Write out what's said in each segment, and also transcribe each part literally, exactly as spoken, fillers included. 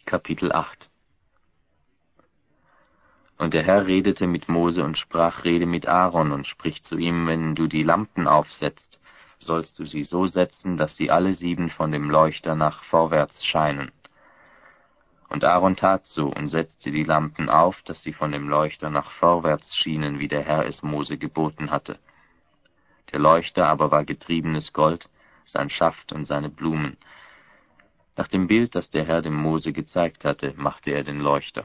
Kapitel acht. Und der Herr redete mit Mose und sprach, rede mit Aaron und spricht zu ihm, wenn du die Lampen aufsetzt, sollst du sie so setzen, dass sie alle sieben von dem Leuchter nach vorwärts scheinen. Und Aaron tat so und setzte die Lampen auf, dass sie von dem Leuchter nach vorwärts schienen, wie der Herr es Mose geboten hatte. Der Leuchter aber war getriebenes Gold, sein Schaft und seine Blumen. Nach dem Bild, das der Herr dem Mose gezeigt hatte, machte er den Leuchter.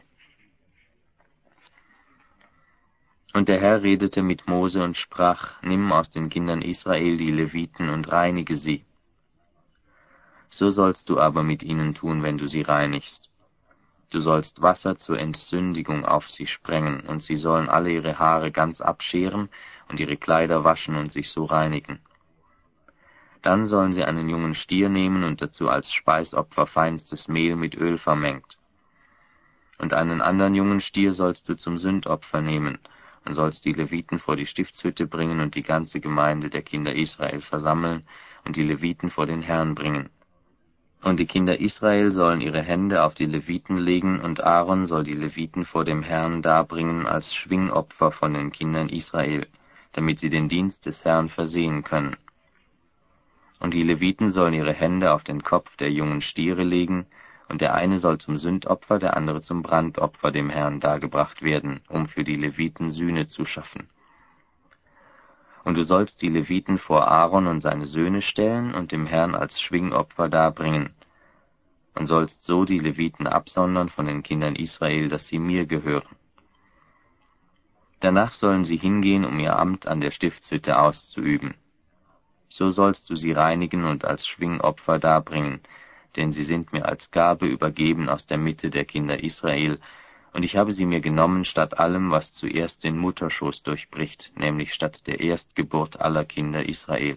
Und der Herr redete mit Mose und sprach, nimm aus den Kindern Israel die Leviten und reinige sie. So sollst du aber mit ihnen tun, wenn du sie reinigst. Du sollst Wasser zur Entsündigung auf sie sprengen, und sie sollen alle ihre Haare ganz abscheren und ihre Kleider waschen und sich so reinigen. Dann sollen sie einen jungen Stier nehmen und dazu als Speisopfer feinstes Mehl mit Öl vermengt. Und einen anderen jungen Stier sollst du zum Sündopfer nehmen, und sollst die Leviten vor die Stiftshütte bringen und die ganze Gemeinde der Kinder Israel versammeln und die Leviten vor den Herrn bringen. Und die Kinder Israel sollen ihre Hände auf die Leviten legen, und Aaron soll die Leviten vor dem Herrn darbringen als Schwingopfer von den Kindern Israel, damit sie den Dienst des Herrn versehen können. Und die Leviten sollen ihre Hände auf den Kopf der jungen Stiere legen, und der eine soll zum Sündopfer, der andere zum Brandopfer dem Herrn dargebracht werden, um für die Leviten Sühne zu schaffen. Und du sollst die Leviten vor Aaron und seine Söhne stellen und dem Herrn als Schwingopfer darbringen, und sollst so die Leviten absondern von den Kindern Israel, dass sie mir gehören. Danach sollen sie hingehen, um ihr Amt an der Stiftshütte auszuüben. So sollst du sie reinigen und als Schwingopfer darbringen, denn sie sind mir als Gabe übergeben aus der Mitte der Kinder Israel, und ich habe sie mir genommen statt allem, was zuerst den Mutterschoß durchbricht, nämlich statt der Erstgeburt aller Kinder Israel.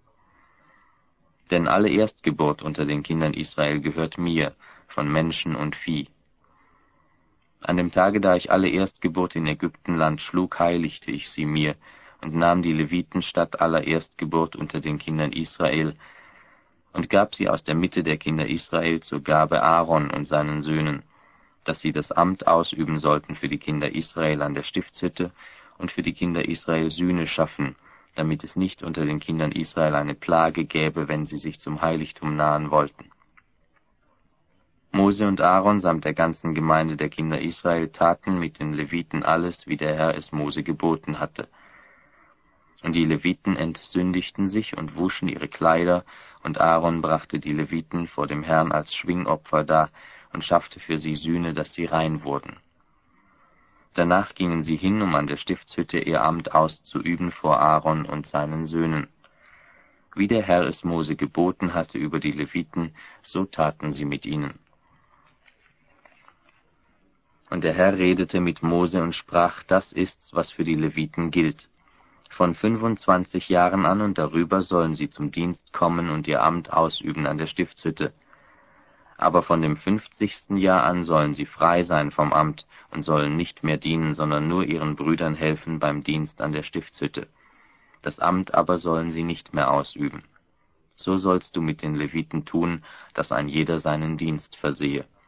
Denn alle Erstgeburt unter den Kindern Israel gehört mir, von Menschen und Vieh. An dem Tage, da ich alle Erstgeburt in Ägyptenland schlug, heiligte ich sie mir, und nahm die Leviten statt aller Erstgeburt unter den Kindern Israel, und gab sie aus der Mitte der Kinder Israel zur Gabe Aaron und seinen Söhnen, dass sie das Amt ausüben sollten für die Kinder Israel an der Stiftshütte und für die Kinder Israel Sühne schaffen, damit es nicht unter den Kindern Israel eine Plage gäbe, wenn sie sich zum Heiligtum nahen wollten. Mose und Aaron samt der ganzen Gemeinde der Kinder Israel taten mit den Leviten alles, wie der Herr es Mose geboten hatte. Und die Leviten entsündigten sich und wuschen ihre Kleider, und Aaron brachte die Leviten vor dem Herrn als Schwingopfer dar und schaffte für sie Sühne, dass sie rein wurden. Danach gingen sie hin, um an der Stiftshütte ihr Amt auszuüben vor Aaron und seinen Söhnen. Wie der Herr es Mose geboten hatte über die Leviten, so taten sie mit ihnen. Und der Herr redete mit Mose und sprach, das ist's, was für die Leviten gilt. Von fünfundzwanzig Jahren an und darüber sollen sie zum Dienst kommen und ihr Amt ausüben an der Stiftshütte. Aber von dem fünfzigsten Jahr an sollen sie frei sein vom Amt und sollen nicht mehr dienen, sondern nur ihren Brüdern helfen beim Dienst an der Stiftshütte. Das Amt aber sollen sie nicht mehr ausüben. So sollst du mit den Leviten tun, dass ein jeder seinen Dienst versehe.